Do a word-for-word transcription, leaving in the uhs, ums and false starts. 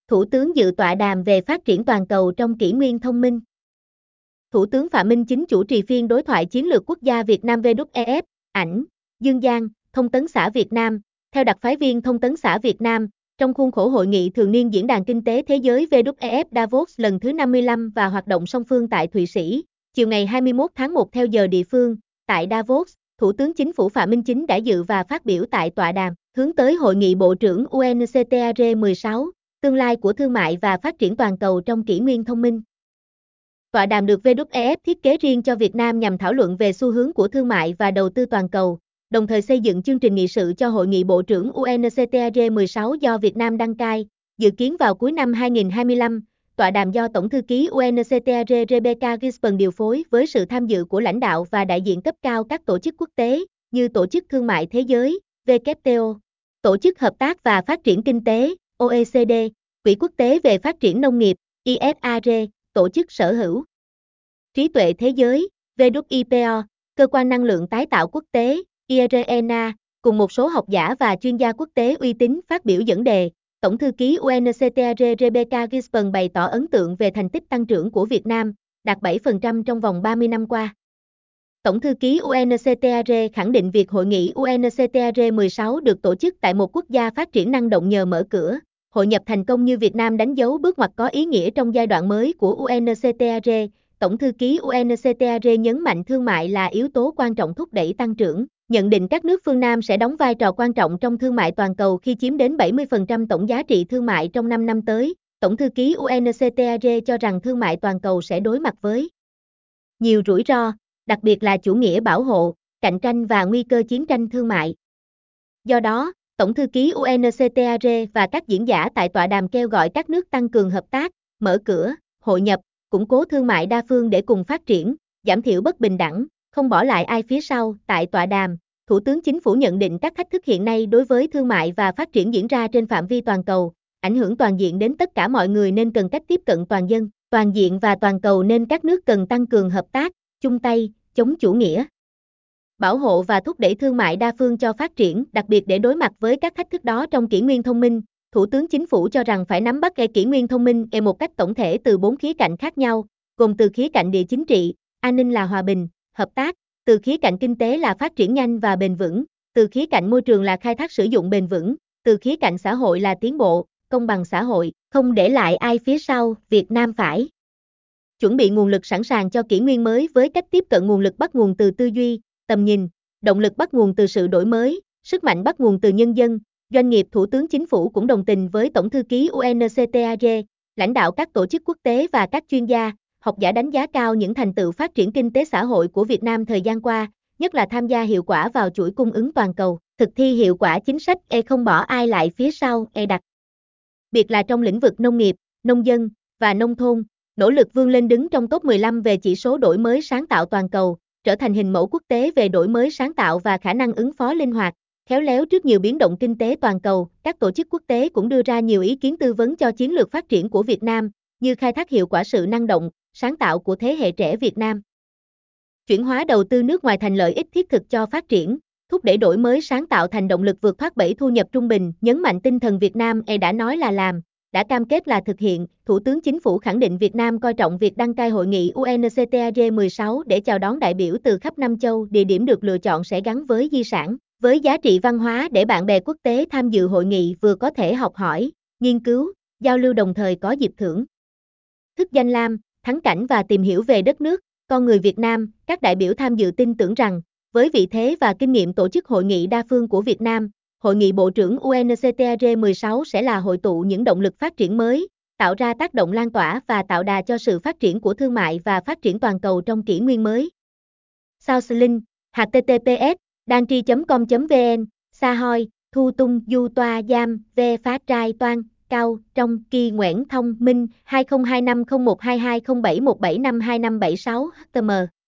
Thủ tướng dự tọa đàm về phát triển toàn cầu trong kỷ nguyên thông minh. Thủ tướng Phạm Minh Chính chủ trì phiên đối thoại chiến lược quốc gia Việt Nam vê kép e ép, ảnh, Dương Giang, Thông tấn xã Việt Nam, theo đặc phái viên Thông tấn xã Việt Nam, trong khuôn khổ hội nghị thường niên Diễn đàn Kinh tế Thế giới vê kép e ép Davos lần thứ năm mươi lăm và hoạt động song phương tại Thụy Sĩ, chiều ngày hai mươi mốt tháng một theo giờ địa phương, tại Davos, Thủ tướng Chính phủ Phạm Minh Chính đã dự và phát biểu tại tọa đàm, hướng tới Hội nghị Bộ trưởng u en xê tê a rờ mười sáu, tương lai của thương mại và phát triển toàn cầu trong kỷ nguyên thông minh. Tọa đàm được vê kép e ép thiết kế riêng cho Việt Nam nhằm thảo luận về xu hướng của thương mại và đầu tư toàn cầu, đồng thời xây dựng chương trình nghị sự cho Hội nghị Bộ trưởng u en xê tê a rờ mười sáu do Việt Nam đăng cai, dự kiến vào cuối năm hai nghìn không trăm hai mươi lăm. Tọa đàm do Tổng thư ký u en xê tê a rờ Rebecca Gisbon điều phối với sự tham dự của lãnh đạo và đại diện cấp cao các tổ chức quốc tế, như Tổ chức Thương mại Thế giới, vê kép tê o, Tổ chức Hợp tác và Phát triển Kinh tế, o e xê đê, Quỹ quốc tế về phát triển nông nghiệp, i ét a rờ, Tổ chức Sở hữu trí tuệ thế giới, vê kép i pê o, Cơ quan năng lượng tái tạo quốc tế, i rờ en a, cùng một số học giả và chuyên gia quốc tế uy tín phát biểu dẫn đề. Tổng thư ký u en xê tê a rờ Rebecca Gisbon bày tỏ ấn tượng về thành tích tăng trưởng của Việt Nam, đạt bảy phần trăm trong vòng ba mươi năm qua. Tổng thư ký u en xê tê a rờ khẳng định việc hội nghị u en xê tê a rờ mười sáu được tổ chức tại một quốc gia phát triển năng động nhờ mở cửa, hội nhập thành công như Việt Nam đánh dấu bước ngoặt có ý nghĩa trong giai đoạn mới của u en xê tê a rờ. Tổng thư ký u en xê tê a rờ nhấn mạnh thương mại là yếu tố quan trọng thúc đẩy tăng trưởng, nhận định các nước phương Nam sẽ đóng vai trò quan trọng trong thương mại toàn cầu khi chiếm đến bảy mươi phần trăm tổng giá trị thương mại trong năm năm tới. Tổng thư ký u en xê tê a rờ cho rằng thương mại toàn cầu sẽ đối mặt với nhiều rủi ro, đặc biệt là chủ nghĩa bảo hộ, cạnh tranh và nguy cơ chiến tranh thương mại. Do đó, Tổng thư ký u en xê tê a rờ và các diễn giả tại tọa đàm kêu gọi các nước tăng cường hợp tác, mở cửa, hội nhập, củng cố thương mại đa phương để cùng phát triển, giảm thiểu bất bình đẳng, không bỏ lại ai phía sau. Tại tọa đàm, Thủ tướng Chính phủ nhận định các thách thức hiện nay đối với thương mại và phát triển diễn ra trên phạm vi toàn cầu, ảnh hưởng toàn diện đến tất cả mọi người nên cần cách tiếp cận toàn dân, toàn diện và toàn cầu nên các nước cần tăng cường hợp tác, chung tay, chống chủ nghĩa bảo hộ và thúc đẩy thương mại đa phương cho phát triển, đặc biệt để đối mặt với các thách thức đó trong kỷ nguyên thông minh. Thủ tướng Chính phủ cho rằng phải nắm bắt kỷ nguyên thông minh e một cách tổng thể từ bốn khía cạnh khác nhau, gồm từ khía cạnh địa chính trị, an ninh là hòa bình, hợp tác, từ khía cạnh kinh tế là phát triển nhanh và bền vững, từ khía cạnh môi trường là khai thác sử dụng bền vững, từ khía cạnh xã hội là tiến bộ, công bằng xã hội, không để lại ai phía sau. Việt Nam phải chuẩn bị nguồn lực sẵn sàng cho kỷ nguyên mới với cách tiếp cận nguồn lực bắt nguồn từ tư duy, tầm nhìn, động lực bắt nguồn từ sự đổi mới, sức mạnh bắt nguồn từ nhân dân, doanh nghiệp. Thủ tướng Chính phủ cũng đồng tình với Tổng thư ký u en xê tê a rờ, lãnh đạo các tổ chức quốc tế và các chuyên gia, học giả đánh giá cao những thành tựu phát triển kinh tế xã hội của Việt Nam thời gian qua, nhất là tham gia hiệu quả vào chuỗi cung ứng toàn cầu, thực thi hiệu quả chính sách e không bỏ ai lại phía sau e đặc biệt là trong lĩnh vực nông nghiệp, nông dân và nông thôn, nỗ lực vươn lên đứng trong top mười lăm về chỉ số đổi mới sáng tạo toàn cầu, trở thành hình mẫu quốc tế về đổi mới sáng tạo và khả năng ứng phó linh hoạt, khéo léo trước nhiều biến động kinh tế toàn cầu. Các tổ chức quốc tế cũng đưa ra nhiều ý kiến tư vấn cho chiến lược phát triển của Việt Nam, như khai thác hiệu quả sự năng động, sáng tạo của thế hệ trẻ Việt Nam, chuyển hóa đầu tư nước ngoài thành lợi ích thiết thực cho phát triển, thúc đẩy đổi mới sáng tạo thành động lực vượt thoát bẫy thu nhập trung bình. Nhấn mạnh tinh thần Việt Nam e đã nói là làm, đã cam kết là thực hiện. Thủ tướng Chính phủ khẳng định Việt Nam coi trọng việc đăng cai hội nghị u en xê tê a rờ mười sáu để chào đón đại biểu từ khắp năm châu. Địa điểm được lựa chọn sẽ gắn với di sản, với giá trị văn hóa để bạn bè quốc tế tham dự hội nghị vừa có thể học hỏi, nghiên cứu, giao lưu đồng thời có dịp thưởng thức danh lam, thắng cảnh và tìm hiểu về đất nước, con người Việt Nam. Các đại biểu tham dự tin tưởng rằng, với vị thế và kinh nghiệm tổ chức hội nghị đa phương của Việt Nam, Hội nghị Bộ trưởng u en xê tê a rờ mười sáu sẽ là hội tụ những động lực phát triển mới, tạo ra tác động lan tỏa và tạo đà cho sự phát triển của thương mại và phát triển toàn cầu trong kỷ nguyên mới. South H T T P S dantri chấm com chấm vn Sa hoi, Thu Tung, Du Toa Giam, Ve Phá Trai Toan, Cao, Trong, Kỳ Ngoãn Thông Minh, hai không hai năm không một hai hai không bảy một bảy năm hai năm bảy sáu H T M